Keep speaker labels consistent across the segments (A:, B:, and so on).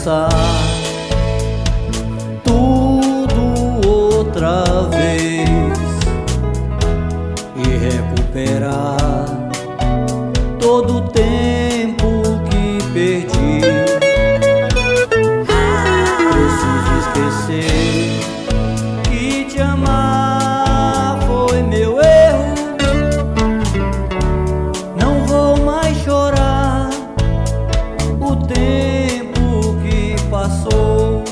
A: começar tudo outra vez e recuperar todo o tempo que perdi. Preciso esquecer que te amar foi meu erro. Não vou mais chorar o tempo que passou.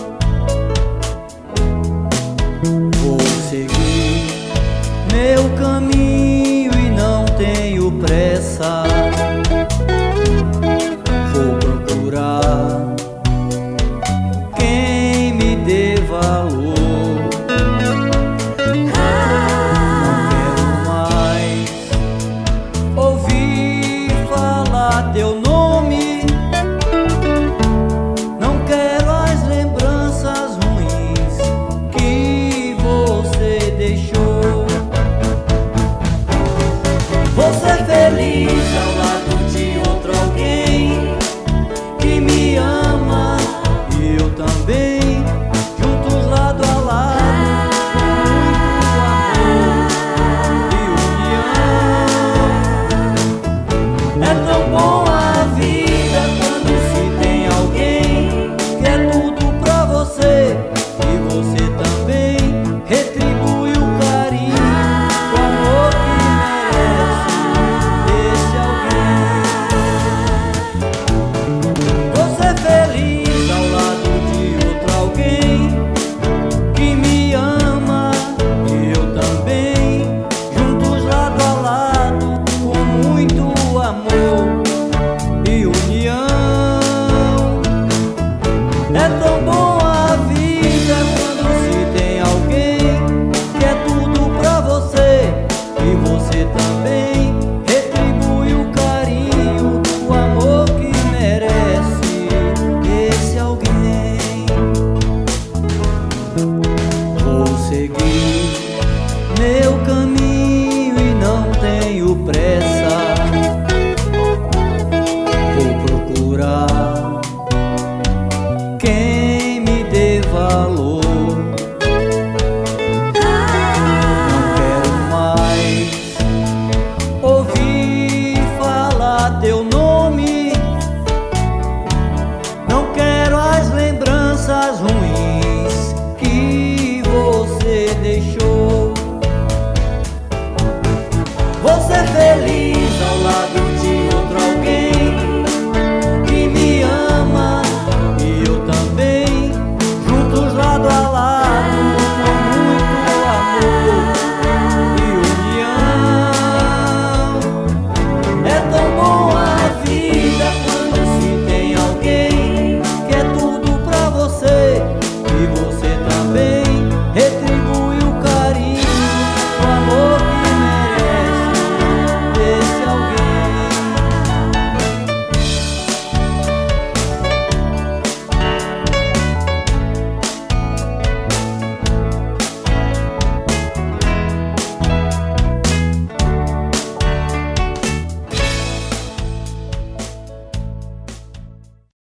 A: Vou seguir meu caminho e não tenho pressa. Vou procurar quem me dê valor. Não quero mais ouvir falar teu nome. Não quero as lembranças ruins que você deixou. Vou ser feliz ao lado de outro alguém que me ama e eu também, juntos lado a lado, com muito amor e união. É tão bom a vida quando se tem alguém que é tudo pra você e você também retribui o carinho, o amor que merece esse alguém. Vou ser feliz ao lado de outro alguém que me ama e eu também, juntos lado a lado, com muito amor e união. É tão bom a vida quando se tem alguém que é tudo pra você e você também retribui o carinho, o amor que merece esse alguém. Vou seguir meu caminho e não tenho pressa. Vou procurar quem me dê valor. Não quero mais ouvir falar teu nome. Não quero as lembranças ruins que você deixou. Vou ser feliz